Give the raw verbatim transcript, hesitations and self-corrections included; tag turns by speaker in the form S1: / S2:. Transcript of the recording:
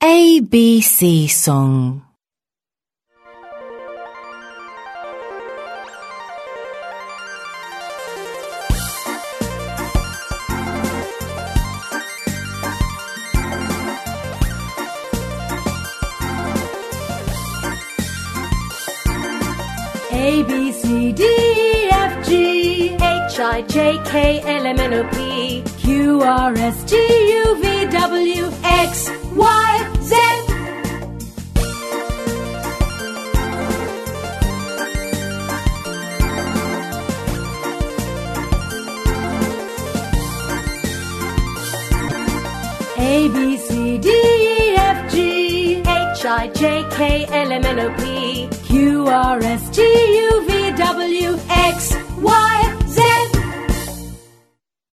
S1: A B C song.
S2: A, B, C, D, E, F, G, H, I, J, K, L, M, N, O, P, Q, R, S, T, U, V, W, X, Y, Z. A, B, C, D, E, F, G, H, I, J, K, L, M, N, O, P, Q, R, S, T, U, V, W, X, Y,